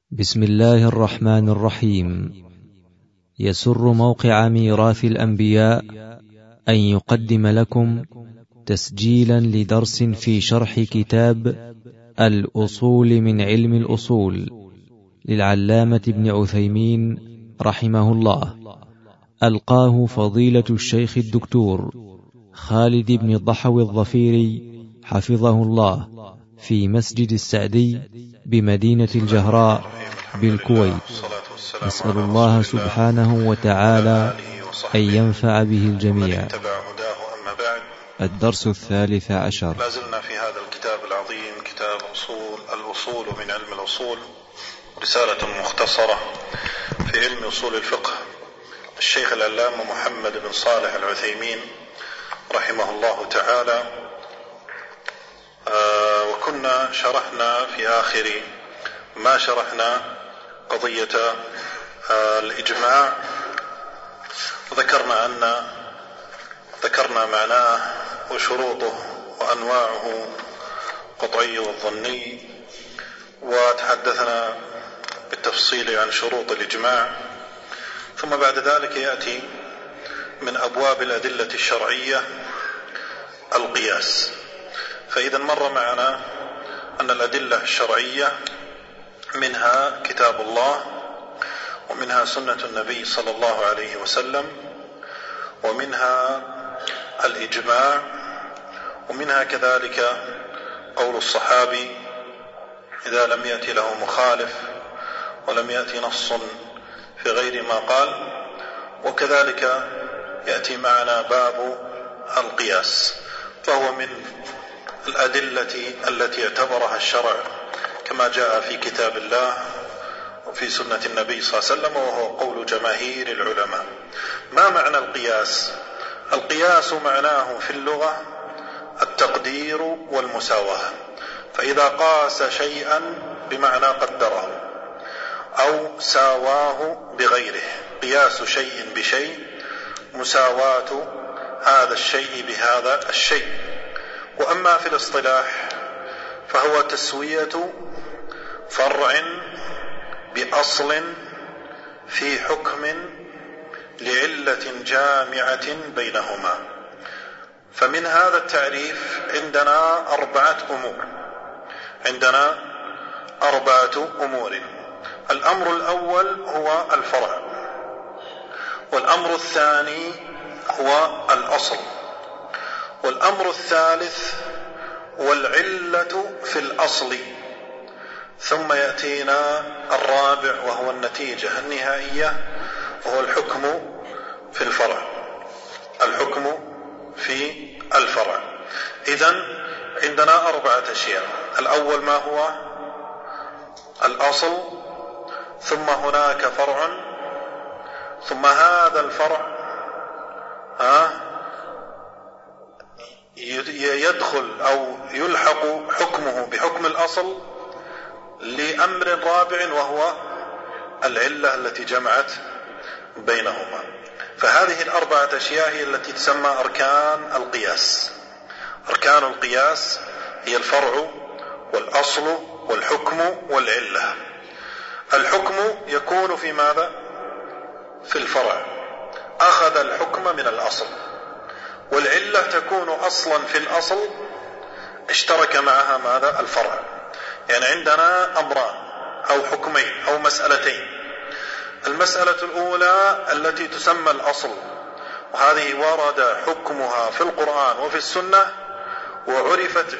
بسم الله الرحمن الرحيم. يسر موقع ميراث الأنبياء أن يقدم لكم تسجيلا لدرس في شرح كتاب الأصول من علم الأصول للعلامة ابن عثيمين رحمه الله، ألقاه فضيلة الشيخ الدكتور خالد بن ضحوي الظفيري حفظه الله في مسجد السعدي بمدينة الجهراء بالكويت. نسأل الله سبحانه وتعالى أن ينفع به الجميع. الدرس 13. لا زلنا في هذا الكتاب العظيم، كتاب الأصول من علم الأصول، رسالة مختصرة في علم أصول الفقه. الشيخ العلامة محمد بن صالح العثيمين رحمه الله تعالى. وكنا شرحنا في آخر ما شرحنا قضية الإجماع، ذكرنا معناه وشروطه وأنواعه قطعي والظني، وتحدثنا بالتفصيل عن شروط الإجماع. ثم بعد ذلك يأتي من أبواب الأدلة الشرعية القياس. فإذا مر معنا أن الأدلة الشرعية منها كتاب الله، ومنها سنة النبي صلى الله عليه وسلم، ومنها الإجماع، ومنها كذلك قول الصحابي إذا لم يأتي له مخالف ولم يأتي نص في غير ما قال. وكذلك يأتي معنا باب القياس، فهو من الأدلة التي اعتبرها الشرع كما جاء في كتاب الله وفي سنة النبي صلى الله عليه وسلم، وهو قول جماهير العلماء. ما معنى القياس؟ القياس معناه في اللغة التقدير والمساواة. فإذا قاس شيئا بمعنى قدره أو ساواه بغيره، قياس شيء بشيء، مساواة هذا الشيء بهذا الشيء. وأما في الاصطلاح فهو تسوية فرع بأصل في حكم لعلة جامعة بينهما. فمن هذا التعريف عندنا أربعة أمور. الأمر الأول هو الفرع، والأمر الثاني هو الأصل، والأمر الثالث والعلة في الأصل، ثم يأتينا الرابع وهو النتيجة النهائية وهو الحكم في الفرع. إذن عندنا 4 أشياء. الأول ما هو الأصل، ثم هناك فرع، ثم هذا الفرع يدخل أو يلحق حكمه بحكم الأصل لأمر رابع وهو العلة التي جمعت بينهما. فهذه 4 أشياء هي التي تسمى أركان القياس. أركان القياس هي الفرع والأصل والحكم والعلة. الحكم يكون في ماذا؟ في الفرع، أخذ الحكم من الأصل. والعلة تكون أصلا في الأصل اشترك معها ماذا؟ الفرع. يعني عندنا أمران أو حكمين أو مسألتين. المسألة الأولى التي تسمى الأصل، وهذه ورد حكمها في القرآن وفي السنة وعرفت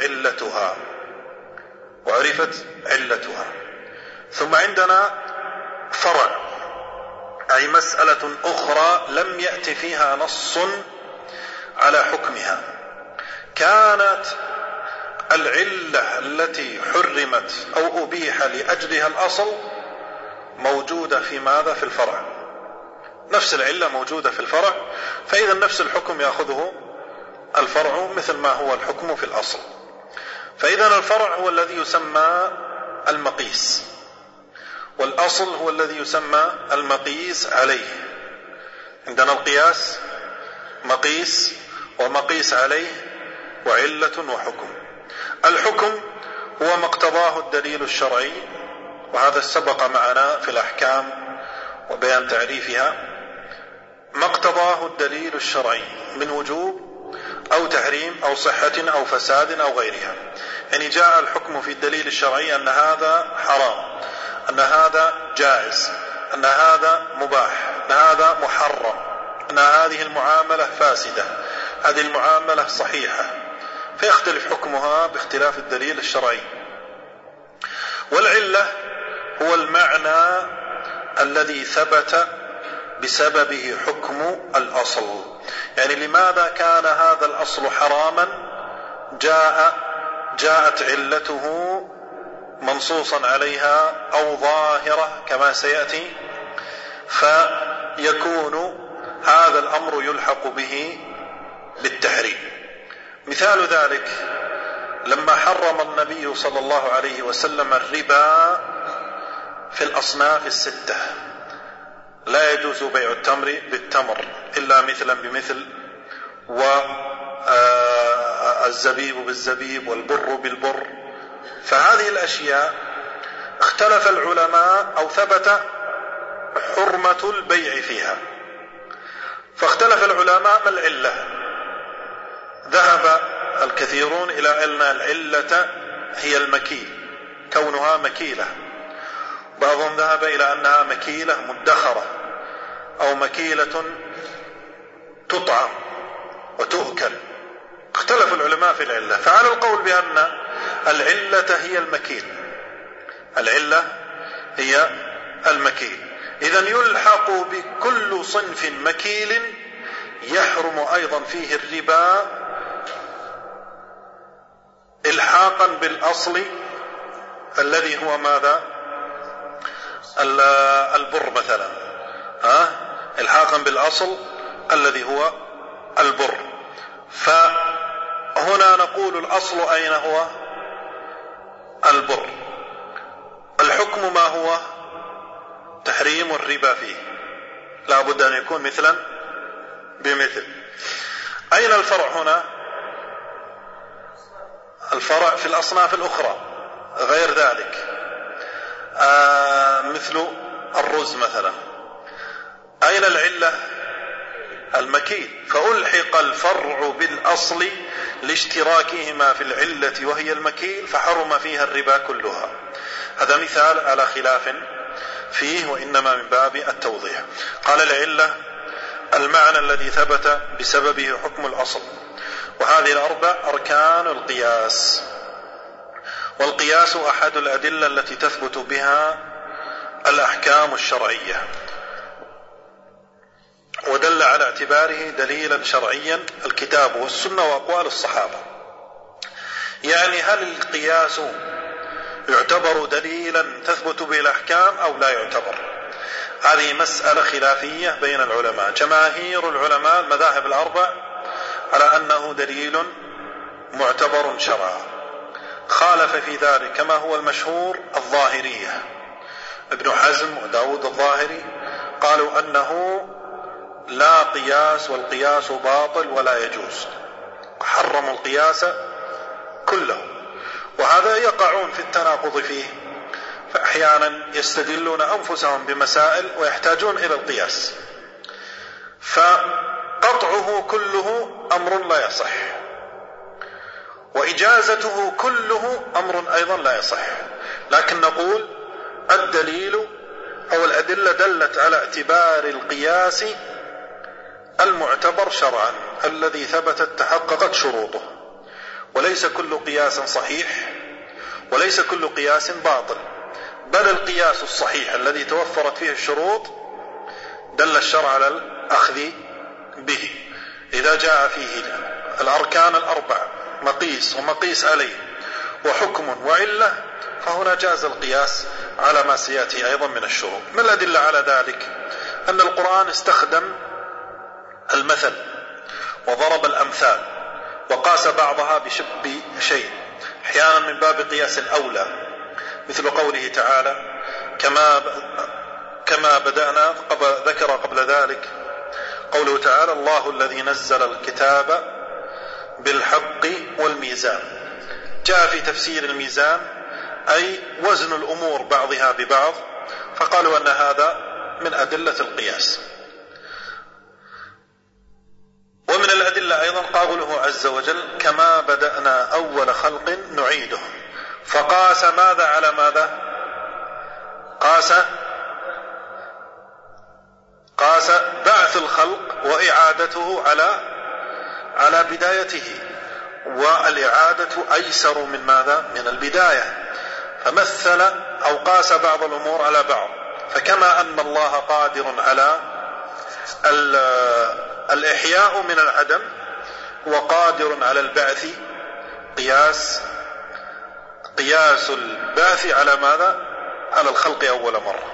علتها. ثم عندنا فرع، أي مسألة أخرى لم يأتي فيها نص على حكمها، كانت العلة التي حرمت أو أبيح لأجلها الأصل موجودة في ماذا؟ في الفرع. نفس العلة موجودة في الفرع، فإذا نفس الحكم يأخذه الفرع مثل ما هو الحكم في الأصل. فإذا الفرع هو الذي يسمى المقيس، والأصل هو الذي يسمى المقيس عليه. عندنا القياس مقيس ومقيس عليه وعلة وحكم. الحكم هو ما اقتضاه الدليل الشرعي وهذا سبق معنا في الأحكام وبيان تعريفها، ما اقتضاه الدليل الشرعي من وجوب أو تحريم أو صحة أو فساد أو غيرها. يعني جاء الحكم في الدليل الشرعي أن هذا حرام، أن هذا جائز، أن هذا مباح، أن هذا محرم، أن هذه المعاملة فاسدة، هذه المعاملة صحيحة، فيختلف حكمها باختلاف الدليل الشرعي. والعلة هو المعنى الذي ثبت بسببه حكم الأصل. يعني لماذا كان هذا الأصل حراما؟ جاءت علته منصوصا عليها أو ظاهرة كما سيأتي، فيكون هذا الأمر يلحق به بالتحريم. مثال ذلك لما حرم النبي صلى الله عليه وسلم الربا في الأصناف الستة، لا يجوز بيع التمر بالتمر إلا مثلا بمثل، والزبيب بالزبيب، والبر بالبر. فهذه الأشياء اختلف العلماء أو ثبت حرمة البيع فيها، فاختلف العلماء ما العلة. ذهب الكثيرون إلى أن العلة هي المكيل، كونها مكيلة. بعضهم ذهب إلى أنها مكيلة مدخرة أو مكيلة تطعم وتؤكل. اختلف العلماء في العلة، فعلى القول بأن العلة هي المكيل، العلة هي المكيل، إذن يلحق بكل صنف مكيل يحرم أيضا فيه الربا إلحاقا بالأصل الذي هو ماذا؟ البر مثلا، إلحاقا بالأصل الذي هو البر. فهنا نقول الأصل أين هو؟ البر. الحكم ما هو؟ تحريم الربا فيه، لا بد أن يكون مثلا بمثل. أين الفرع هنا؟ الفرع في الأصناف الأخرى غير ذلك، مثل الرز مثلا. أين العلة؟ المكيل، فألحق الفرع بالأصل لاشتراكهما في العلة وهي المكيل، فحرم فيها الربا كلها. هذا مثال على خلاف فيه، وإنما من باب التوضيح. قال العلة المعنى الذي ثبت بسببه حكم الأصل. وهذه الأربع أركان القياس، والقياس أحد الأدلة التي تثبت بها الأحكام الشرعية، ودل على اعتباره دليلا شرعيا الكتاب والسنة وأقوال الصحابة. يعني هل القياس يعتبر دليلا تثبت به الأحكام أو لا يعتبر؟ هذه مسألة خلافية بين العلماء. جماهير العلماء المذاهب الأربع على أنه دليل معتبر شرعا. خالف في ذلك كما هو المشهور الظاهرية، ابن حزم وداود الظاهري قالوا أنه لا قياس، والقياس باطل ولا يجوز، حرموا القياس كله. وهذا يقعون في التناقض فيه، فأحيانا يستدلون أنفسهم بمسائل ويحتاجون إلى القياس، فقطعه كله أمر لا يصح، وإجازته كله أمر أيضا لا يصح. لكن نقول الدليل أو الأدلة دلت على اعتبار القياس المعتبر شرعا الذي ثبتت تحققت شروطه، وليس كل قياس صحيح وليس كل قياس باطل، بل القياس الصحيح الذي توفرت فيه الشروط دل الشرع على الأخذ به. إذا جاء فيه الأركان الأربع مقيس ومقيس عليه وحكم وعلة، فهنا جاز القياس على ما سيأتي أيضا من الشروط. من الأدلة على ذلك أن القرآن استخدم المثل وضرب الأمثال وقاس بعضها بشيء، أحيانا من باب قياس الأولى، مثل قوله تعالى كما بدأنا ذكر قبل ذلك قوله تعالى الله الذي نزل الكتاب بالحق والميزان. جاء في تفسير الميزان أي وزن الأمور بعضها ببعض، فقالوا أن هذا من أدلة القياس. ومن الأدلة أيضا قوله عز وجل كما بدأنا أول خلق نعيده، فقاس ماذا على ماذا؟ قاس بعث الخلق وإعادته على بدايته، والإعادة أيسر من ماذا؟ من البداية. فمثل أو قاس بعض الأمور على بعض، فكما أن الله قادر على الإحياء من العدم وقادر على البعث، قياس البعث على ماذا؟ على الخلق أول مرة.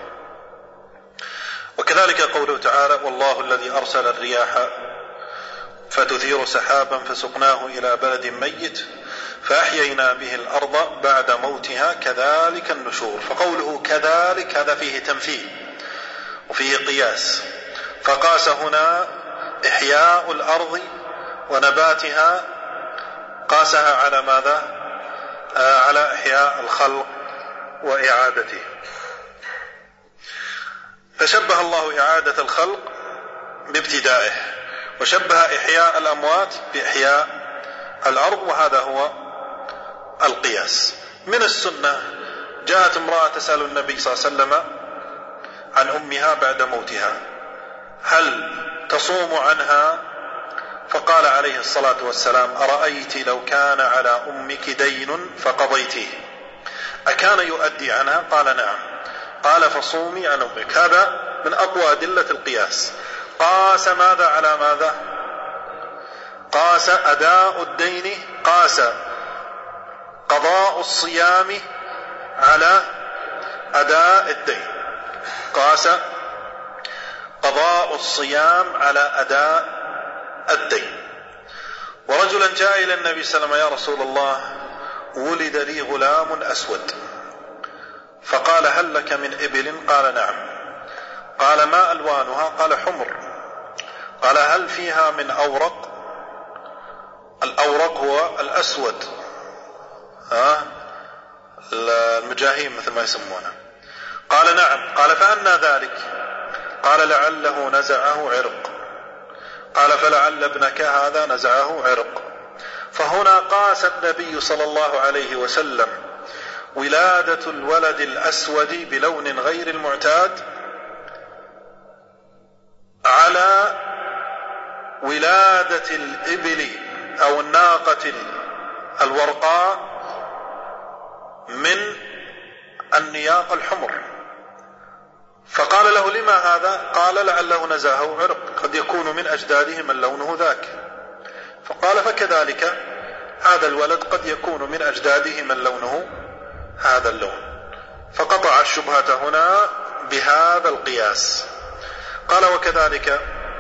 وكذلك قوله تعالى والله الذي أرسل الرياح فتثير سحابا فسقناه إلى بلد ميت فأحيينا به الأرض بعد موتها كذلك النشور. فقوله كذلك هذا فيه تمثيل وفيه قياس، فقاس هنا إحياء الأرض ونباتها، قاسها على ماذا؟ على إحياء الخلق وإعادته. فشبه الله إعادة الخلق بابتدائه، وشبه إحياء الأموات بإحياء الأرض، وهذا هو القياس. من السنة جاءت امرأة تسأل النبي صلى الله عليه وسلم عن أمها بعد موتها هل تصوم عنها؟ فقال عليه الصلاة والسلام أرأيت لو كان على أمك دين فقضيتيه أكان يؤدي عنها؟ قال نعم. قال فصومي عن أمك. هذا من أقوى أدلة القياس. قاس ماذا على ماذا؟ قاس أداء الدين، قاس قضاء الصيام على أداء الدين، قاس قضاء الصيام على أداء الدين. ورجلا جاء إلى النبي صلى الله عليه وسلم يا رسول الله ولد لي غلام أسود، فقال هل لك من إبل؟ قال نعم. قال ما ألوانها؟ قال حمر. قال هل فيها من أورق؟ الأورق هو الأسود، المجاهيم مثل ما يسمونه. قال نعم. قال فأنى ذلك؟ قال لعله نزعه عرق. قال فلعل ابنك هذا نزعه عرق. فهنا قاس النبي صلى الله عليه وسلم ولادة الولد الأسود بلون غير المعتاد على ولادة الإبل أو الناقة الورقاء من النياق الحمر. فقال له لما هذا؟ قال لعله نزعه عرق، قد يكون من أجداده من لونه ذاك. فقال فكذلك هذا الولد قد يكون من أجداده من لونه هذا اللون. فقطع الشبهة هنا بهذا القياس. قال وكذلك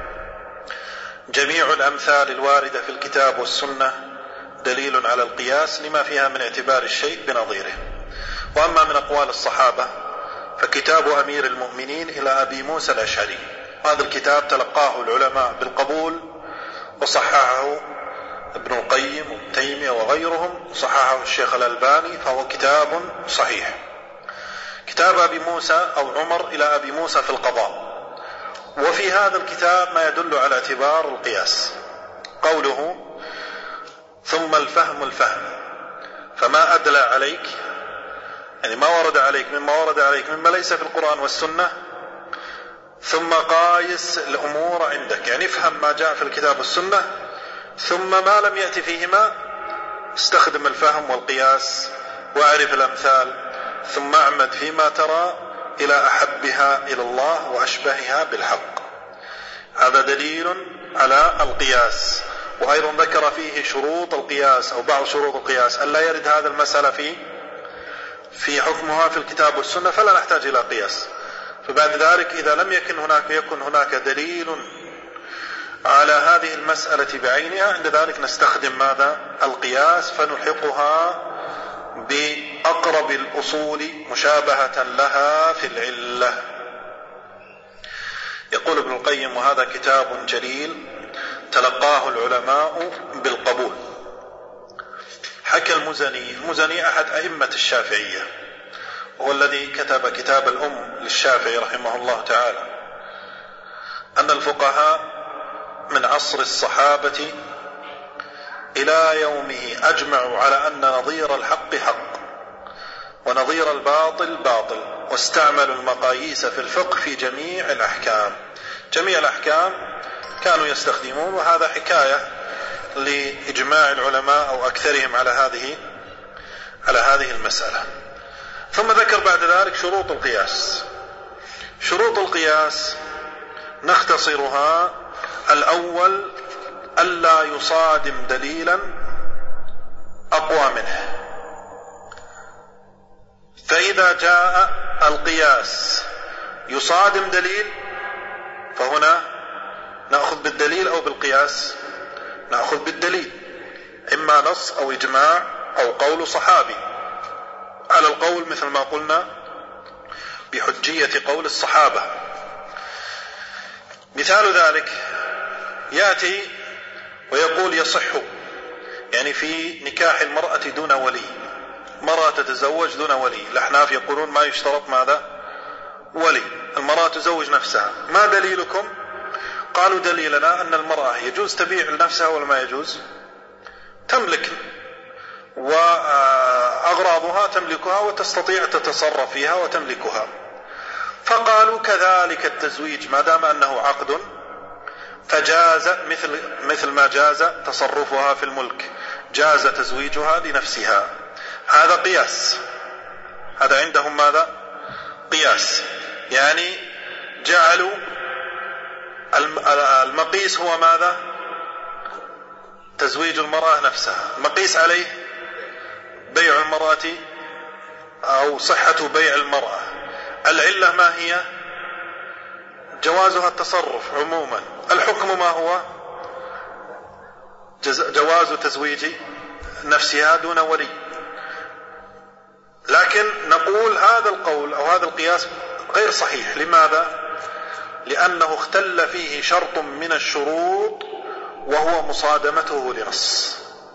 جميع الأمثال الواردة في الكتاب والسنة دليل على القياس لما فيها من اعتبار الشيء بنظيره. وأما من أقوال الصحابة فكتاب أمير المؤمنين إلى أبي موسى الأشعري، هذا الكتاب تلقاه العلماء بالقبول وصححه ابن القيم وابن تيمية وغيرهم، وصححه الشيخ الألباني، فهو كتاب صحيح. كتاب أبي موسى أو عمر إلى أبي موسى في القضاء، وفي هذا الكتاب ما يدل على اعتبار القياس. قوله ثم الفهم فما أدلى عليك، يعني ما ورد عليك مما ليس في القرآن والسنة، ثم قايس الأمور عندك، يعني افهم ما جاء في الكتاب والسنة، ثم ما لم يأتي فيهما استخدم الفهم والقياس واعرف الأمثال، ثم اعمد فيما ترى إلى أحبها إلى الله وأشبهها بالحق. هذا دليل على القياس. وأيضا ذكر فيه شروط القياس أو بعض شروط القياس، ألا يرد هذا المسألة في حكمها في الكتاب والسنة فلا نحتاج إلى قياس. فبعد ذلك إذا لم يكن هناك دليل على هذه المسألة بعينها، عند ذلك نستخدم ماذا؟ القياس، فنلحقها بأقرب الأصول مشابهة لها في العلة. يقول ابن القيم وهذا كتاب جليل تلقاه العلماء بالقبول. حكى المزني أحد أئمة الشافعية هو الذي كتب كتاب الأم للشافعي رحمه الله تعالى، أن الفقهاء من عصر الصحابة إلى يومه أجمعوا على أن نظير الحق حق ونظير الباطل باطل، واستعملوا المقاييس في الفقه في جميع الأحكام. جميع الأحكام كانوا يستخدمون، وهذا حكاية لإجماع العلماء أو أكثرهم على هذه المسألة. ثم ذكر بعد ذلك شروط القياس. شروط القياس نختصرها: الأول ألا يصادم دليلا أقوى منه، فإذا جاء القياس يصادم دليل فهنا نأخذ بالدليل أو بالقياس؟ نأخذ بالدليل، إما نص أو إجماع أو قول صحابي. على القول مثل ما قلنا بحجية قول الصحابة. مثال ذلك يأتي ويقول يصح، يعني في نكاح المرأة دون ولي، مرأة تتزوج دون ولي. الأحناف يقولون ما يشترط ماذا؟ ولي، المرأة تزوج نفسها. ما دليلكم؟ قالوا دليلنا أن المرأة يجوز تبيع لنفسها ولا ما يجوز؟ تملك، وأغراضها تملكها وتستطيع تتصرف فيها وتملكها. فقالوا كذلك التزويج ما دام أنه عقد فجاز مثل ما جاز تصرفها في الملك، جاز تزويجها لنفسها. هذا قياس، هذا عندهم ماذا؟ قياس. يعني جعلوا المقيس هو ماذا؟ تزويج المرأة نفسها، المقيس عليه بيع المرأة أو صحة بيع المرأة. العلة ما هي؟ جوازها التصرف عموما. الحكم ما هو؟ جواز تزويج نفسها دون ولي. لكن نقول هذا القول أو هذا القياس غير صحيح. لماذا؟ لأنه اختل فيه شرط من الشروط وهو مصادمته لنص.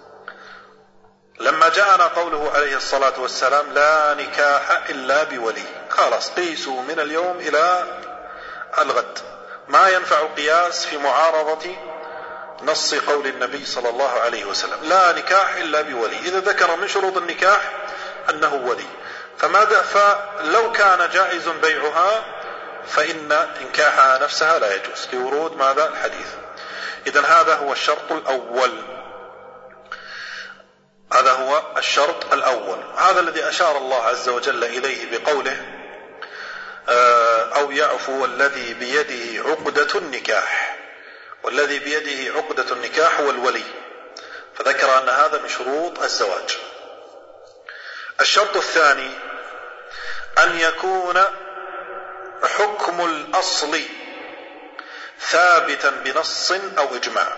لما جاءنا قوله عليه الصلاة والسلام لا نكاح إلا بولي، خلاص قيسوا من اليوم إلى الغد. ما ينفع قياس في معارضة نص قول النبي صلى الله عليه وسلم لا نكاح إلا بولي، إذا ذكر من شروط النكاح أنه ولي. فلو كان جائز بيعها فإن إنكاحها نفسها لا يجوز لورود ماذا؟ الحديث. إذن هذا هو الشرط الأول، هذا هو الشرط الأول. هذا الذي أشار الله عز وجل إليه بقوله أو يعفو الذي بيده عقدة النكاح، والذي بيده عقدة النكاح هو الولي، فذكر أن هذا من شروط الزواج. الشرط الثاني أن يكون حكم الأصل ثابتا بنص أو إجماع.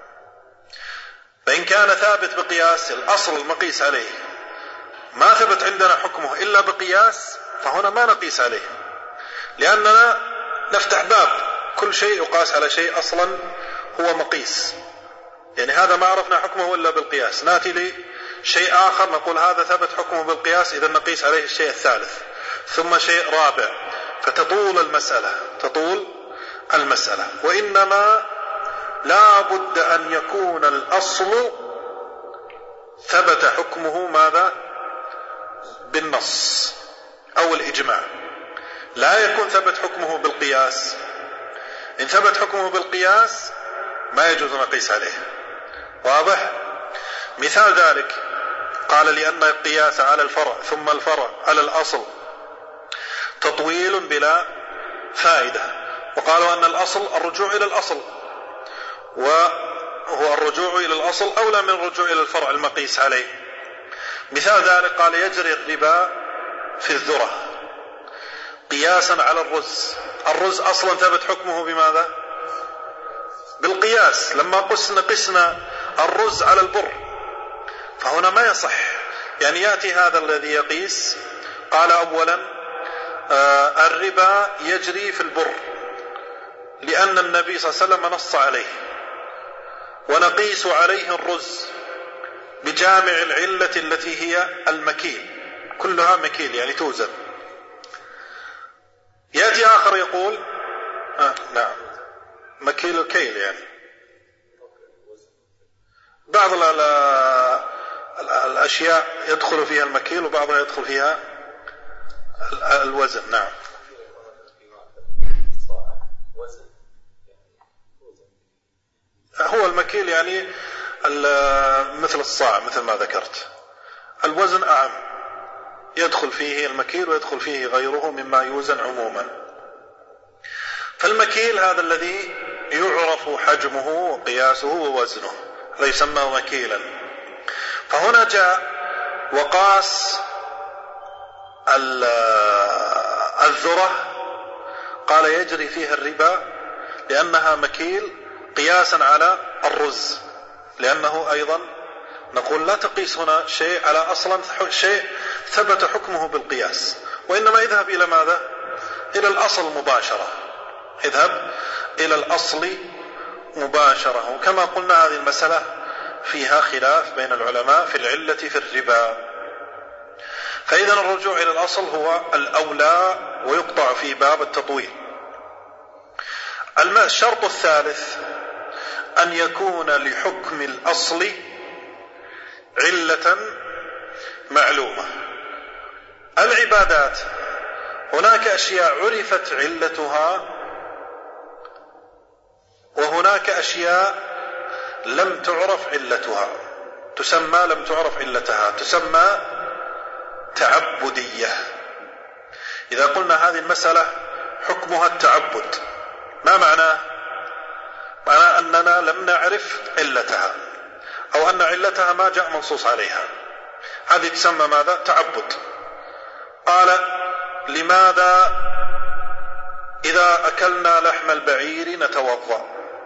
فإن كان ثابت بقياس، الأصل المقيس عليه ما ثبت عندنا حكمه إلا بقياس، فهنا ما نقيس عليه، لأننا نفتح باب كل شيء يقاس على شيء أصلا هو مقيس. يعني هذا ما عرفنا حكمه إلا بالقياس، نأتي لشيء آخر نقول هذا ثبت حكمه بالقياس، إذا نقيس عليه الشيء الثالث، ثم شيء رابع، فتطول المسألة. وإنما لا بد أن يكون الأصل ثبت حكمه ماذا؟ بالنص أو الإجماع، لا يكون ثبت حكمه بالقياس. إن ثبت حكمه بالقياس ما يجوز نقيس عليه. واضح؟ مثال ذلك قال لأن القياس على الفرع ثم الفرع على الأصل تطويل بلا فائدة، وقالوا أن الأصل الرجوع إلى الأصل، وهو الرجوع إلى الأصل أولى من الرجوع إلى الفرع المقيس عليه. مثال ذلك قال يجري الربا في الذرة قياسا على الرز أصلا ثبت حكمه بماذا؟ بالقياس. لما قسنا الرز على البر، فهنا ما يصح. يعني يأتي هذا الذي يقيس قال أولا الربا يجري في البر لأن النبي صلى الله عليه وسلم نص عليه، ونقيس عليه الرز بجامع العلة التي هي المكيل، كلها مكيل يعني توزن، يقول نعم مكيل الكيل، يعني بعض الأشياء يدخل فيها المكيل وبعضها يدخل فيها الوزن. نعم. هو المكيل يعني مثل الصاع مثل ما ذكرت. الوزن أعم، يدخل فيه المكيل ويدخل فيه غيره مما يوزن عموما. فالمكيل هذا الذي يعرف حجمه وقياسه ووزنه، هذا يسمى مكيلا. فهنا جاء وقاس الذرة قال يجري فيها الربا لأنها مكيل قياسا على الرز، لأنه أيضا نقول لا تقيس هنا شيء على أصلا شيء ثبت حكمه بالقياس، وإنما اذهب إلى ماذا؟ إلى الأصل مباشرة، اذهب إلى الأصل مباشرة. وكما قلنا هذه المسألة فيها خلاف بين العلماء في العلة في الربا، فإذا الرجوع إلى الأصل هو الأولى ويقطع في باب التطويل. الشرط الثالث أن يكون لحكم الأصل علة معلومة. العبادات هناك أشياء عرفت علتها وهناك أشياء لم تعرف علتها، تسمى لم تعرف علتها، تسمى تعبدية. إذا قلنا هذه المسألة حكمها التعبد، ما معناه؟ معناه أننا لم نعرف علتها، أو أن علتها ما جاء منصوص عليها، هذه تسمى ماذا؟ تعبد. قال لماذا إذا أكلنا لحم البعير نتوضأ؟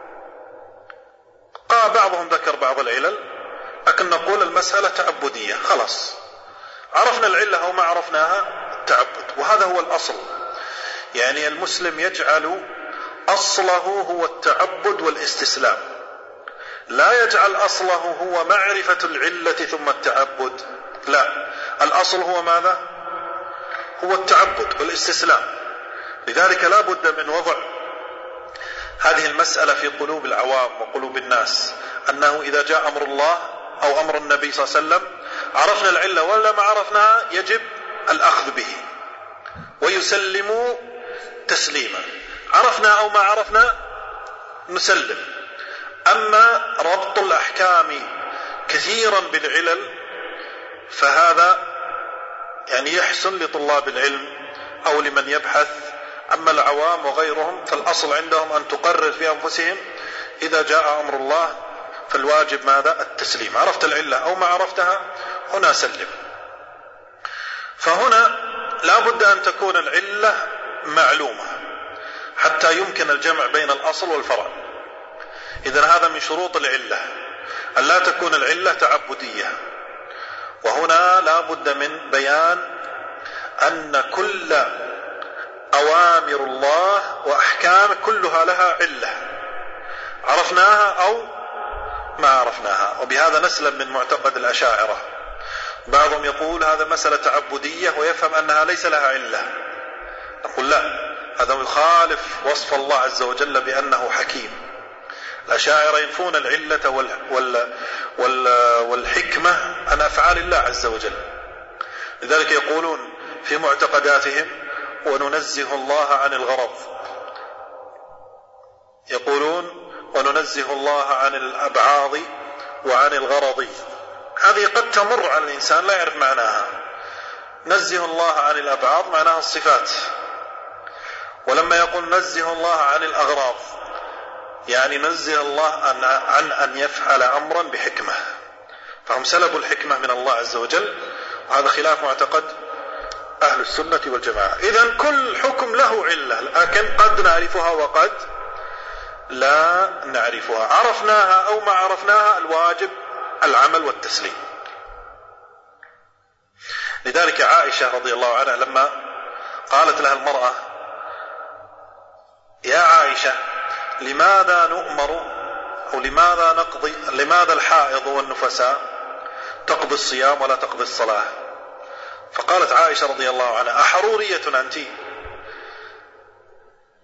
قال بعضهم ذكر بعض العلل، لكن نقول المسألة تعبدية، خلاص عرفنا العلة أو ما عرفناها التعبد، وهذا هو الأصل. يعني المسلم يجعل أصله هو التعبد والاستسلام، لا يجعل أصله هو معرفة العلة ثم التعبد، لا، الأصل هو ماذا؟ هو التعبد والاستسلام. لذلك لا بد من وضع هذه المسألة في قلوب العوام وقلوب الناس، أنه إذا جاء أمر الله أو أمر النبي صلى الله عليه وسلم عرفنا العلة ولا ما عرفناها يجب الأخذ به ويسلم تسليما، عرفنا أو ما عرفنا نسلم. أما ربط الأحكام كثيرا بالعلل فهذا يعني يحسن لطلاب العلم أو لمن يبحث. أما العوام وغيرهم فالأصل عندهم أن تقرر في أنفسهم إذا جاء أمر الله فالواجب ماذا؟ التسليم، عرفت العلة أو ما عرفتها هنا سلم. فهنا لا بد أن تكون العلة معلومة حتى يمكن الجمع بين الأصل والفرع. إذن هذا من شروط العلة، أن لا تكون العلة تعبدية. وهنا لا بد من بيان أن كل أوامر الله وأحكام كلها لها علة، عرفناها أو ما عرفناها. وبهذا نسلم من معتقد الأشاعرة. بعضهم يقول هذا مسألة تعبدية ويفهم أنها ليس لها علة، نقول لا، هذا يخالف وصف الله عز وجل بأنه حكيم. الأشاعرة ينفون العلة والحكمة عن أفعال الله عز وجل. لذلك يقولون في معتقداتهم وننزه الله عن الغرض، يقولون وننزه الله عن الأبعاض وعن الغرض. هذه قد تمر على الإنسان لا يعرف معناها. نزه الله عن الأبعاض معناها الصفات، ولما يقول نزه الله عن الأغراض يعني نزه الله عن أن يفعل أمرا بحكمة، فهم سلبوا الحكمة من الله عز وجل، وهذا خلاف معتقد أهل السنة والجماعة. إذن كل حكم له علة، لكن قد نعرفها وقد لا نعرفها، عرفناها أو ما عرفناها الواجب العمل والتسليم. لذلك عائشة رضي الله عنها لما قالت لها المرأة يا عائشة لماذا نؤمر أو لماذا الحائض والنفساء تقضي الصيام ولا تقضي الصلاة؟ فقالت عائشة رضي الله عنها أحرورية أنت؟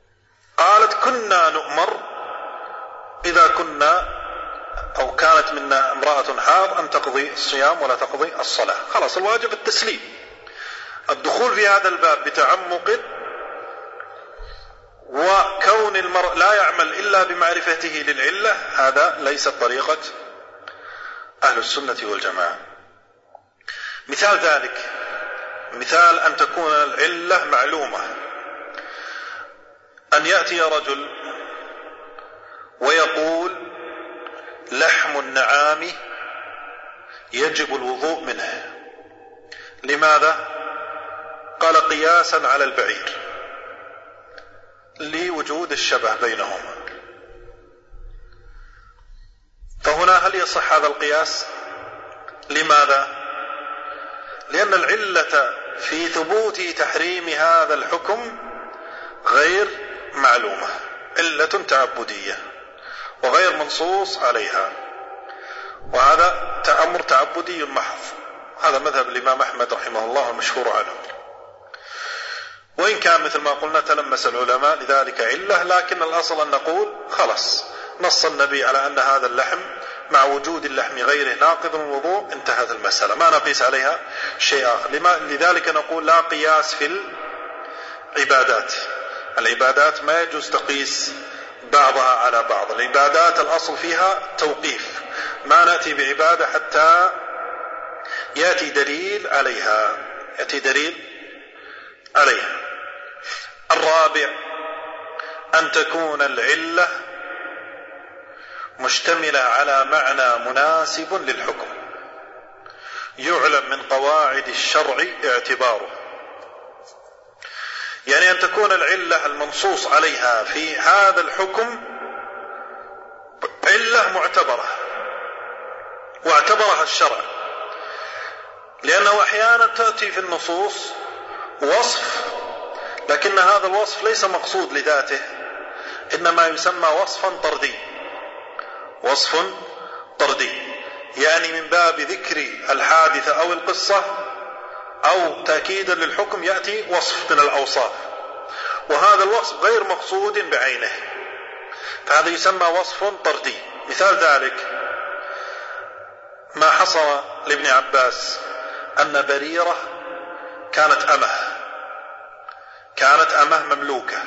كنا نؤمر إذا كنا أو كانت منا امرأة حاض أن تقضي الصيام ولا تقضي الصلاة، خلاص الواجب التسليم. الدخول في هذا الباب بتعمق وكون المرء لا يعمل إلا بمعرفته للعلة، هذا ليست طريقة أهل السنة والجماعة. مثال ذلك، مثال أن تكون العلة معلومة، أن يأتي رجل ويقول لحم النعام يجب الوضوء منه. لماذا؟ قال قياسا على البعير لوجود الشبه بينهما. فهنا هل يصح هذا القياس؟ لماذا؟ لأن العلة في ثبوت تحريم هذا الحكم غير معلومة، علة تعبدية وغير منصوص عليها، وهذا أمر تعبدي محض. هذا مذهب الإمام أحمد رحمه الله المشهور عنه، وإن كان مثل ما قلنا تلمس العلماء لذلك علة، لكن الأصل أن نقول خلاص نص النبي على أن هذا اللحم مع وجود اللحم غيره ناقض الوضوء، انتهت المسألة، ما نقيس عليها شيء آخر. لذلك نقول لا قياس في العبادات. العبادات ما يجوز تقيس بعضها على بعض، العبادات الأصل فيها توقيف، ما نأتي بعبادة حتى يأتي دليل عليها، يأتي دليل عليها. الرابع أن تكون العلة مشتملة على معنى مناسب للحكم يعلم من قواعد الشرع اعتباره، يعني أن تكون العلة المنصوص عليها في هذا الحكم علة معتبرة واعتبرها الشرع، لأنه أحيانا تأتي في النصوص وصف لكن هذا الوصف ليس مقصود لذاته، إنما يسمى وصفا طردي، وصف طردي، يعني من باب ذكر الحادثة أو القصة أو تأكيدا للحكم يأتي وصف من الأوصاف، وهذا الوصف غير مقصود بعينه، فهذا يسمى وصف طردي. مثال ذلك ما حصل لابن عباس أن بريرة كانت أمه مملوكة،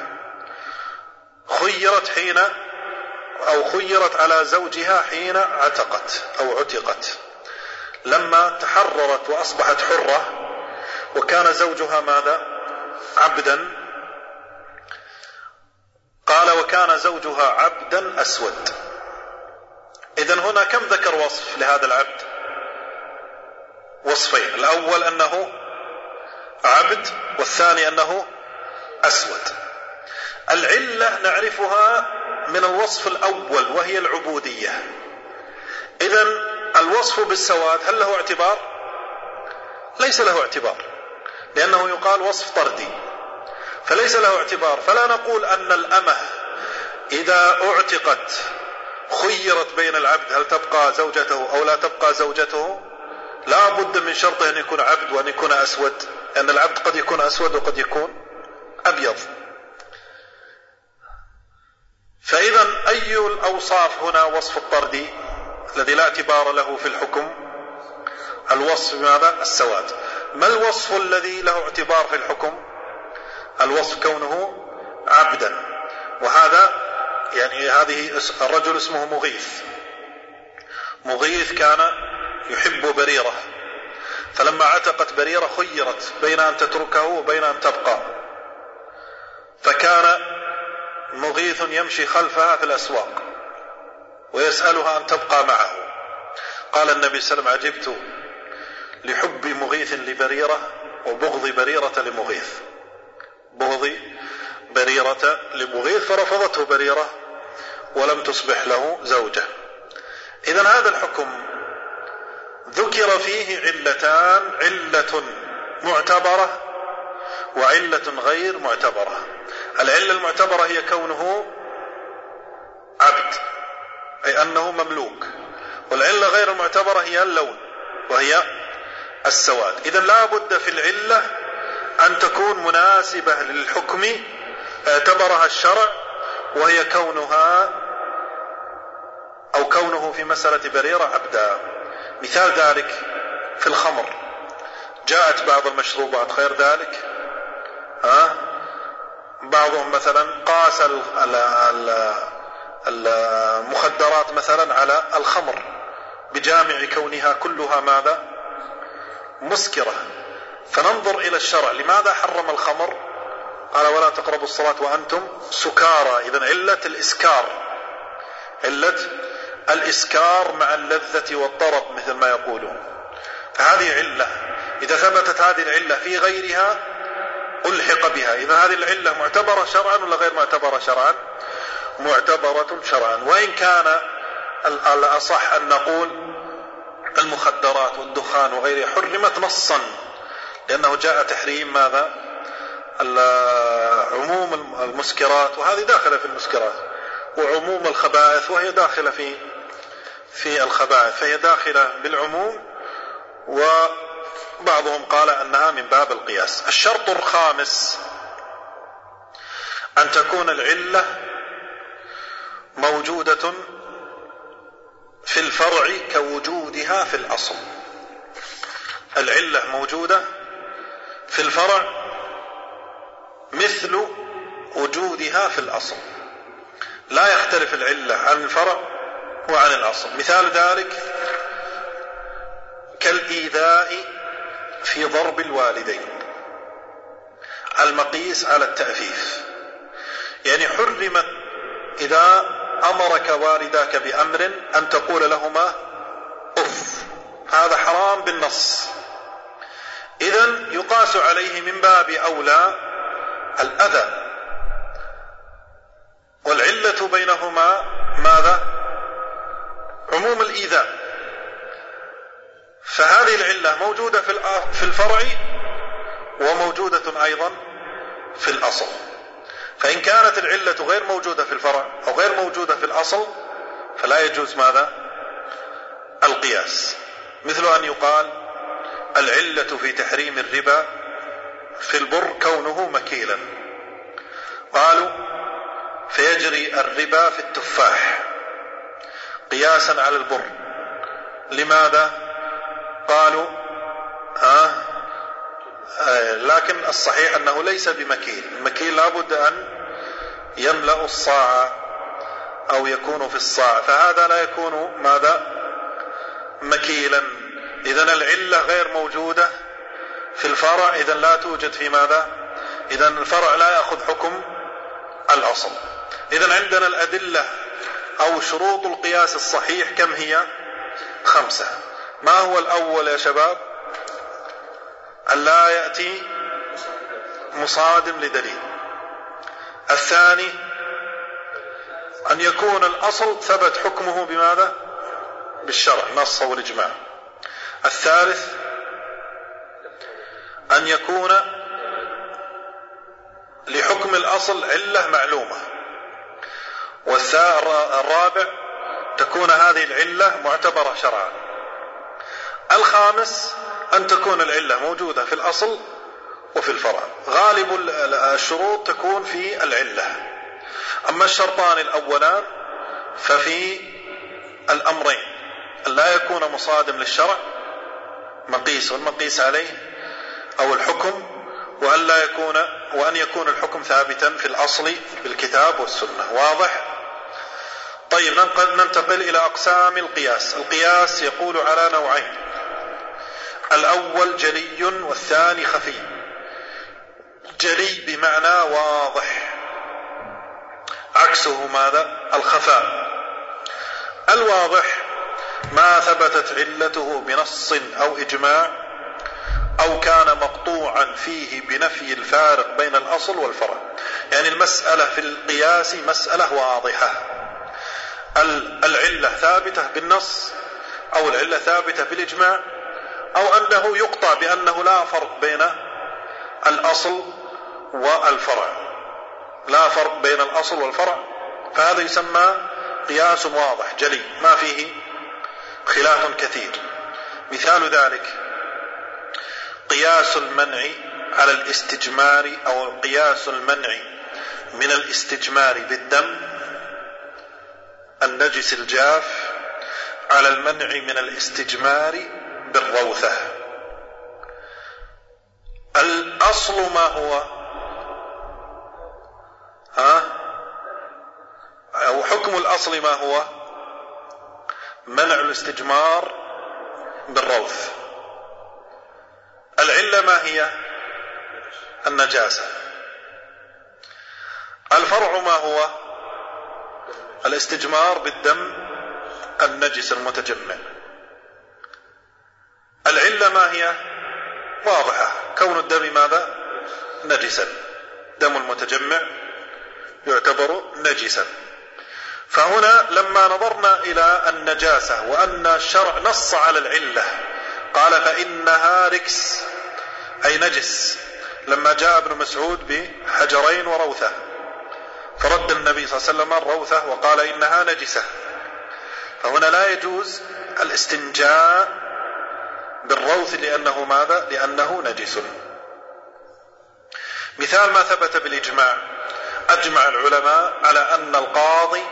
خيرت على زوجها حين عتقت أو عتقت، لما تحررت وأصبحت حرة وكان زوجها ماذا؟ عبدا. قال وكان زوجها عبدا أسود. إذن هنا كم ذكر وصف لهذا العبد؟ وصفين، الأول أنه عبد والثاني أنه أسود. العلة نعرفها من الوصف الأول وهي العبودية. إذن الوصف بالسواد هل له اعتبار؟ ليس له اعتبار، لأنه يقال وصف طردي فليس له اعتبار. فلا نقول أن الأمة إذا اعتقت خيرت بين العبد هل تبقى زوجته أو لا تبقى زوجته، لا بد من شرطه أن يكون عبد وأن يكون أسود، لأن العبد قد يكون أسود وقد يكون أبيض. فإذا أي الأوصاف هنا وصف الطردي الذي لا اعتبار له في الحكم؟ الوصف بماذا؟ السواد. ما الوصف الذي له اعتبار في الحكم؟ الوصف كونه عبدا، وهذا يعني هذه الرجل اسمه مغيث كان يحب بريرة، فلما عتقت بريرة خيرت بين أن تتركه وبين أن تبقى، فكان مغيث يمشي خلفها في الأسواق ويسألها أن تبقى معه. قال النبي صلى الله عليه وسلم عجبت لحب مغيث لبريرة وبغض بريرة لمغيث، فرفضته بريرة ولم تصبح له زوجة. إذن هذا الحكم ذكر فيه علتان، علة معتبرة وعلة غير معتبرة. العلة المعتبرة هي كونه عبد أي أنه مملوك، والعلة غير المعتبرة هي اللون وهي السواد. إذن لا بد في العلة أن تكون مناسبة للحكم اعتبرها الشرع وهي كونه في مسألة بريرة عبدا. مثال ذلك في الخمر، جاءت بعض المشروبات غير ذلك، بعضهم مثلا قاس المخدرات مثلا على الخمر بجامع كونها كلها ماذا؟ مسكرة. فننظر إلى الشرع، لماذا حرم الخمر؟ قال ولا تقربوا الصلاة وأنتم سكارى. إذن علة الإسكار مع اللذة والطرب مثل ما يقولون، فهذه علة. إذا ثبتت هذه العلة في غيرها ألحق بها. إذا هذه العلة معتبرة شرعا ولا غير معتبرة شرعا؟ معتبرة شرعا. وإن كان الأصح أن نقول المخدرات والدخان وغيرها حرمت نصا، لأنه جاء تحريم ماذا؟ عموم المسكرات، وهذه داخلة في المسكرات، وعموم الخبائث وهي داخلة في الخبائث، فهي داخلة بالعموم. وبعضهم قال أنها من باب القياس. الشرط الخامس أن تكون العلة موجودة في الفرع كوجودها في الأصل. العلة موجودة في الفرع مثل وجودها في الأصل، لا يختلف العلة عن الفرع وعن الأصل. مثال ذلك كالإيذاء في ضرب الوالدين، المقيس على التأفيف. يعني حرمت إذا أمرك والداك بأمر أن تقول لهما أف، هذا حرام بالنص. إذن يقاس عليه من باب أولى الأذى، والعلة بينهما ماذا؟ عموم الإيذاء. فهذه العلة موجودة في الفرع وموجودة أيضا في الأصل. فإن كانت العلة غير موجودة في الفرع أو غير موجودة في الأصل فلا يجوز ماذا؟ القياس. مثل أن يقال العلة في تحريم الربا في البر كونه مكيلا، قالوا فيجري الربا في التفاح قياسا على البر. لماذا؟ قالوا لكن الصحيح أنه ليس بمكيل. المكيل لابد أن يملأ الصاع أو يكون في الصاع، فهذا لا يكون ماذا؟ مكيلا. إذن العلة غير موجودة في الفرع، إذن لا توجد في ماذا؟ إذن الفرع لا يأخذ حكم الأصل. إذن عندنا الأدلة أو شروط القياس الصحيح كم هي؟ 5. ما هو الأول يا شباب؟ أن لا يأتي مصادم لدليل. الثاني أن يكون الأصل ثبت حكمه بماذا؟ بالشرع، نص والإجماع. الثالث أن يكون لحكم الأصل علة معلومة. والرابع تكون هذه العلة معتبرة شرعا. الخامس أن تكون العلة موجودة في الأصل وفي الفرع. غالب الشروط تكون في العلة. أما الشرطان الأولان ففي الأمرين: أن لا يكون مصادم للشرع مقيس والمقيس عليه أو الحكم، وأن يكون الحكم ثابتا في الأصل بالكتاب والسنة. واضح؟ طيب ننتقل إلى أقسام القياس. القياس يقول على نوعين: الأول جلي والثاني خفي. جلي بمعنى واضح، عكسه ماذا؟ الخفاء. الواضح ما ثبتت علته بنص أو إجماع أو كان مقطوعا فيه بنفي الفارق بين الأصل والفرع. يعني المسألة في القياس مسألة واضحة، العلة ثابتة بالنص أو العلة ثابتة بالإجماع، أو أنه يقطع بأنه لا فرق بين الأصل والفرع، لا فرق بين الأصل والفرع، فهذا يسمى قياس واضح جلي ما فيه خلاف كثير. مثال ذلك قياس المنع على الاستجمار، أو قياس المنع من الاستجمار بالدم النجس الجاف على المنع من الاستجمار بالروثة. الأصل ما هو؟ أو حكم الأصل ما هو؟ منع الاستجمار بالروث. العلة ما هي؟ النجاسة. الفرع ما هو؟ الاستجمار بالدم النجس المتجمع. العلة ما هي؟ واضحة، كون الدم ماذا؟ نجسا، دم المتجمع يعتبر نجسا. فهنا لما نظرنا إلى النجاسة وأن الشرع نص على العلة قال فإنها ركس أي نجس، لما جاء ابن مسعود بحجرين وروثة فرد النبي صلى الله عليه وسلم الروثة وقال إنها نجسة، فهنا لا يجوز الاستنجاء بالروث لأنه ماذا؟ لأنه نجس. مثال ما ثبت بالإجماع، أجمع العلماء على أن القاضي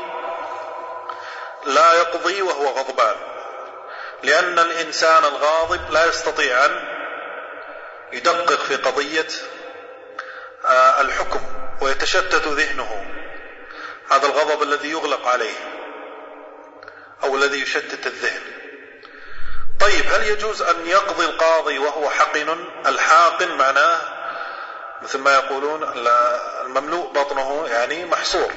لا يقضي وهو غضبان، لأن الإنسان الغاضب لا يستطيع أن يدقق في قضية الحكم ويتشتت ذهنه، هذا الغضب الذي يغلق عليه أو الذي يشتت الذهن. طيب هل يجوز أن يقضي القاضي وهو حقن؟ الحاقن معناه مثل ما يقولون المملوء بطنه، يعني محصور،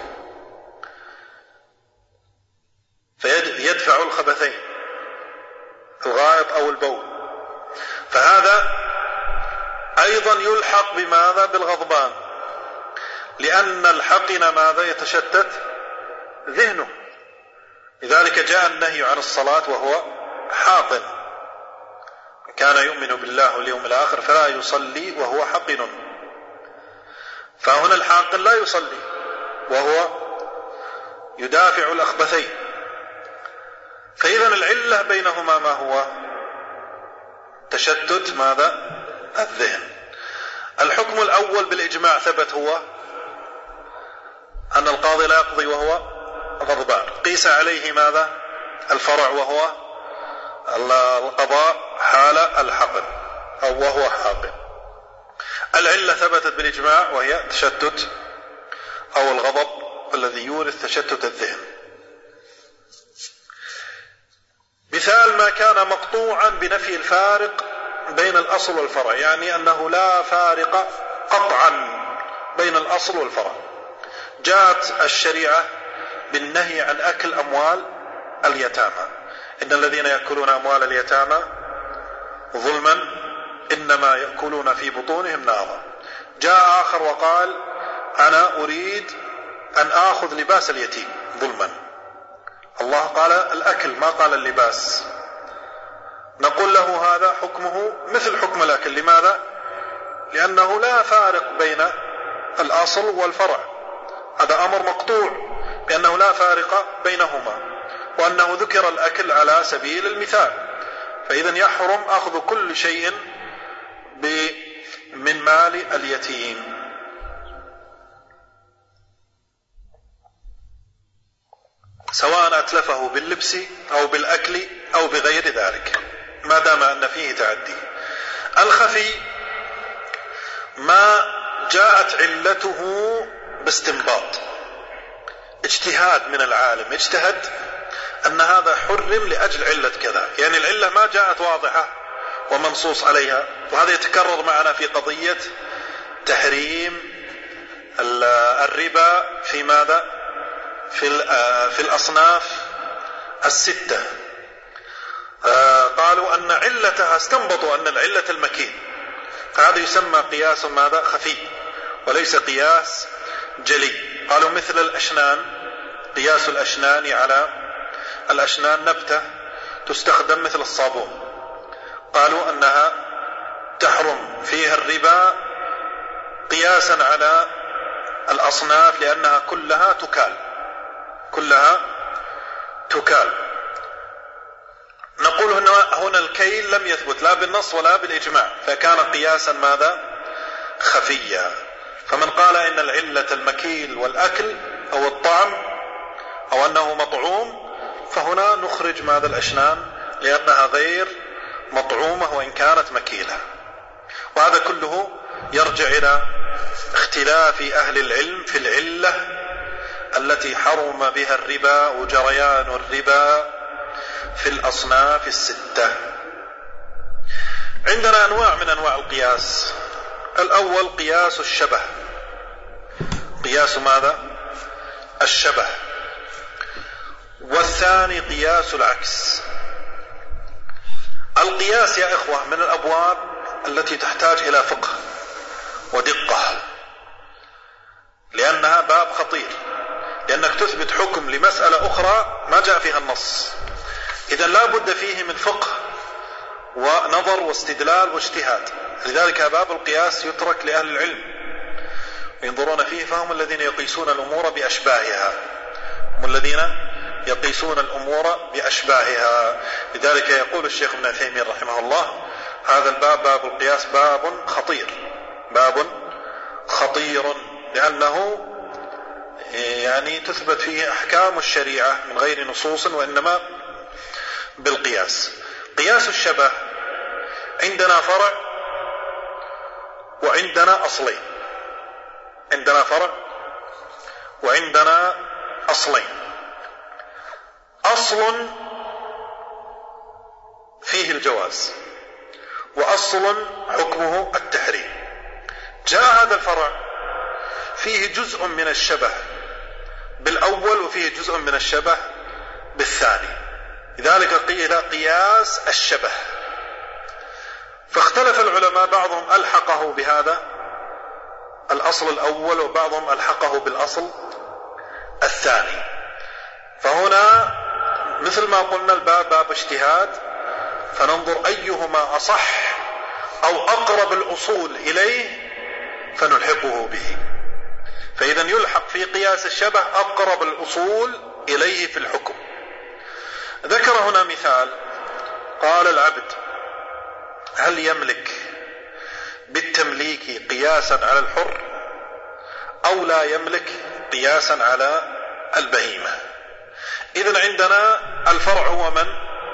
فيدفع الخبثين الغائط أو البول، فهذا أيضا يلحق بماذا؟ بالغضبان، لأن الحقن ماذا؟ يتشتت ذهنه، لذلك جاء النهي عن الصلاة وهو حاقن، كان يؤمن بالله واليوم الآخر فلا يصلي وهو حقن. فهنا الحاقن لا يصلي وهو يدافع الأخبثين، فإذا العلة بينهما ما هو؟ تشتت ماذا؟ الذهن. الحكم الأول بالإجماع ثبت هو أن القاضي لا يقضي وهو غضبان، قيس عليه ماذا؟ الفرع وهو القضاء حال الحقن أو وهو حاقن. العلة ثبتت بالإجماع وهي تشتت أو الغضب الذي يورث تشتت الذهن. مثال ما كان مقطوعا بنفي الفارق بين الأصل والفرع، يعني أنه لا فارق قطعا بين الأصل والفرع. جاءت الشريعة بالنهي عن أكل أموال اليتامى، إن الذين يأكلون أموال اليتامى ظلما إنما يأكلون في بطونهم نارا. جاء آخر وقال أنا أريد أن آخذ لباس اليتيم ظلما، الله قال الأكل ما قال اللباس، نقول له هذا حكمه مثل حكم الأكل. لماذا؟ لأنه لا فارق بين الأصل والفرع، هذا أمر مقطوع بأنه لا فارق بينهما، وأنه ذكر الأكل على سبيل المثال، فإذا يحرم أخذ كل شيء من مال اليتيم. سواء أتلفه باللبس أو بالأكل أو بغير ذلك ما دام أن فيه تعدي. الخفي ما جاءت علته باستنباط، اجتهاد من العالم، اجتهد أن هذا حرم لأجل علة كذا، يعني العلة ما جاءت واضحة ومنصوص عليها، وهذا يتكرر معنا في قضية تحريم الربا في ماذا؟ في الأصناف الستة. قالوا أن علتها، استنبطوا أن العلة المكين، فهذا يسمى قياس ماذا؟ خفي وليس قياس جلي. قالوا مثل الأشنان، قياس الأشنان على الأشنان نبتة تستخدم مثل الصابون، قالوا أنها تحرم فيها الربا قياسا على الأصناف لأنها كلها تكال. نقول هنا الكيل لم يثبت لا بالنص ولا بالإجماع، فكان قياسا ماذا؟ خفيا. فمن قال إن العلة المكيل والأكل أو الطعم أو أنه مطعوم، فهنا نخرج ماذا الأشنان لأنها غير مطعومة وإن كانت مكيلة. وهذا كله يرجع إلى اختلاف أهل العلم في العلة التي حرم بها الربا وجريان الربا في الأصناف الستة. عندنا أنواع من أنواع القياس. الأول قياس الشبه. قياس ماذا؟ الشبه. والثاني قياس العكس. القياس يا إخوة من الأبواب التي تحتاج إلى فقه ودقة، لأنها باب خطير، لأنك تثبت حكم لمسألة أخرى ما جاء فيها النص، إذن لا بد فيه من فقه ونظر واستدلال واجتهاد. لذلك باب القياس يترك لأهل العلم ينظرون فيه، فهم الذين يقيسون الأمور بأشباهها، هم الذين يقيسون الأمور بأشباهها. لذلك يقول الشيخ ابن عثيمين رحمه الله: هذا الباب باب القياس باب خطير، باب خطير، لأنه يعني تثبت فيه أحكام الشريعة من غير نصوص وإنما بالقياس. قياس الشبه عندنا فرع وعندنا أصلين. عندنا فرع وعندنا أصلين. أصل فيه الجواز وأصل حكمه التحريم. جاء هذا الفرع فيه جزء من الشبه بالأول وفيه جزء من الشبه بالثاني، لذلك قيل قياس الشبه. فاختلف العلماء، بعضهم ألحقه بهذا الأصل الأول وبعضهم ألحقه بالأصل الثاني. فهنا مثل ما قلنا الباب باب اجتهاد، فننظر أيهما أصح أو أقرب الأصول إليه فنلحقه به. فإذا يلحق في قياس الشبه أقرب الأصول إليه في الحكم. ذكر هنا مثال، قال: العبد هل يملك بالتمليك قياسا على الحر أو لا يملك قياسا على البهيمة؟ إذن عندنا الفرع هو من؟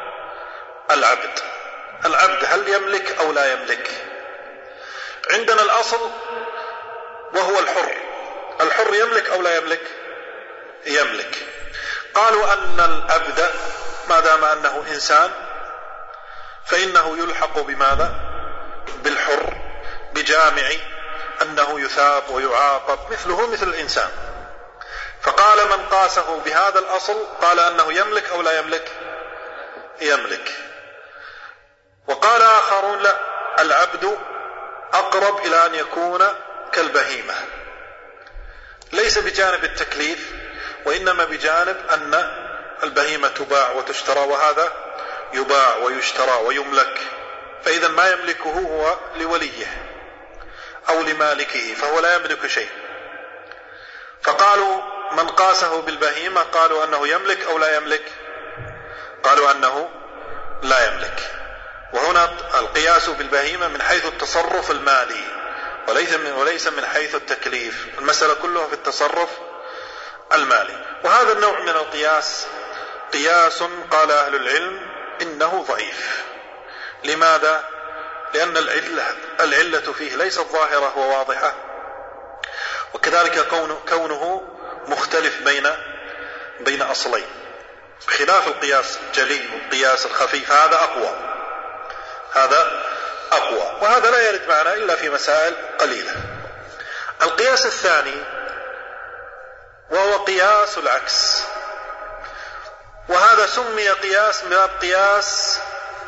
العبد. العبد هل يملك أو لا يملك؟ عندنا الأصل وهو الحر. الحر يملك أو لا يملك؟ يملك. قالوا أن العبد ما دام أنه إنسان فإنه يلحق بماذا؟ بالحر، بجامع أنه يثاب ويعاقب مثله مثل الإنسان. فقال من قاسه بهذا الأصل قال أنه يملك أو لا يملك؟ يملك. وقال آخرون لا، العبد أقرب إلى أن يكون كالبهيمة، ليس بجانب التكليف وإنما بجانب أن البهيمة تباع وتشترى وهذا يباع ويشترى ويملك، فإذا ما يملكه هو لوليه أو لمالكه، فهو لا يملك شيء. فقالوا من قاسه بالبهيمة قالوا أنه يملك أو لا يملك؟ قالوا أنه لا يملك. وهنا القياس بالبهيمة من حيث التصرف المالي وليس من حيث التكليف، المسألة كلها في التصرف المالي. وهذا النوع من القياس قياس قال أهل العلم إنه ضعيف. لماذا؟ لأن العلة فيه ليست ظاهرة وواضحة، وكذلك كونه مختلف بين أصلين، خلاف القياس الجلي والقياس الخفيف. هذا أقوى، وهذا لا يرد معنا إلا في مسائل قليلة. القياس الثاني وهو قياس العكس، وهذا سمي قياس من قياس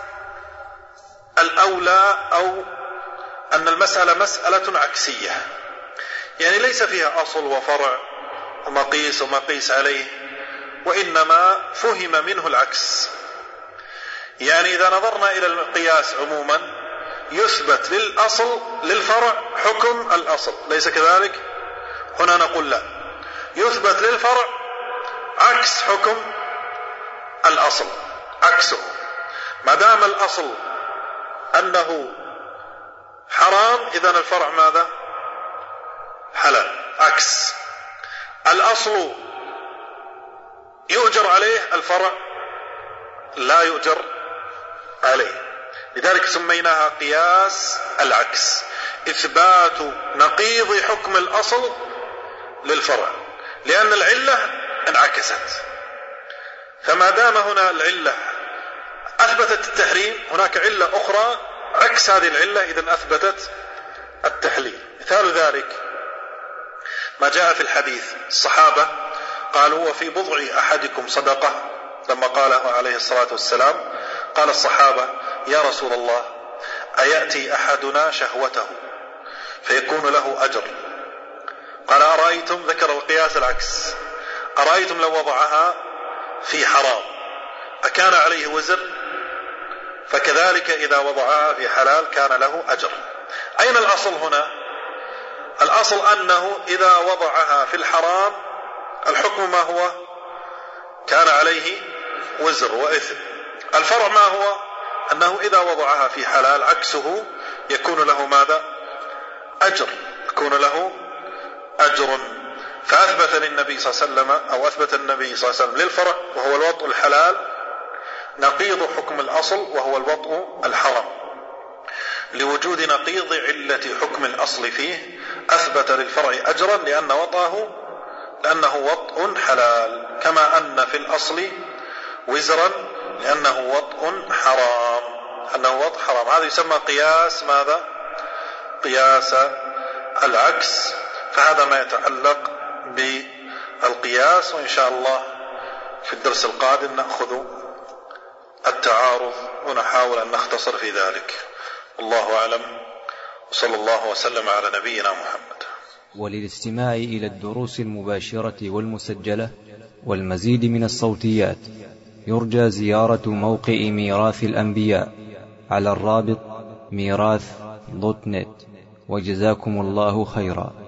الأولى، أو أن المسألة مسألة عكسية، يعني ليس فيها أصل وفرع ومقيس ومقيس عليه، وإنما فهم منه العكس. يعني إذا نظرنا إلى القياس عموما يثبت للفرع حكم الأصل، ليس كذلك؟ هنا نقول لا، يثبت للفرع عكس حكم الأصل، عكسه. ما دام الأصل أنه حرام إذن الفرع ماذا؟ حلال. عكس الأصل يؤجر عليه، الفرع لا يؤجر عليه. لذلك سميناها قياس العكس، إثبات نقيض حكم الأصل للفرع، لأن العلة انعكست. فما دام هنا العلة أثبتت التحريم، هناك علة أخرى عكس هذه العلة إذن أثبتت التحليل. مثال ذلك ما جاء في الحديث، الصحابة قالوا وفي بضع أحدكم صدقة، لما قاله عليه الصلاة والسلام قال الصحابة يا رسول الله أيأتي أحدنا شهوته فيكون له أجر؟ قال أرأيتم، ذكر القياس العكس، أرأيتم لو وضعها في حرام أكان عليه وزر؟ فكذلك إذا وضعها في حلال كان له أجر. أين الأصل هنا؟ الأصل أنه إذا وضعها في الحرام الحكم ما هو؟ كان عليه وزر وإثم. الفرع ما هو؟ أنه إذا وضعها في حلال عكسه يكون له ماذا؟ أجر، يكون له أجر. فأثبت للنبي صلى الله عليه وسلم، أو أثبت النبي صلى الله عليه وسلم للفرع وهو الوطء الحلال نقيض حكم الأصل وهو الوطء الحرام، لوجود نقيض علة حكم الأصل فيه. أثبت للفرع أجرا لأنه وطء حلال، كما أن في الأصل وزرا لأنه وطء حرام، هذا يسمى قياس ماذا؟ قياس العكس. فهذا ما يتعلق بالقياس، وإن شاء الله في الدرس القادم نأخذ التعارض ونحاول أن نختصر في ذلك. الله أعلم، وصلى الله وسلم على نبينا محمد. وللاستماع إلى الدروس المباشرة والمسجلة والمزيد من الصوتيات يرجى زيارة موقع ميراث الأنبياء على الرابط ميراث.net. وجزاكم الله خيرا.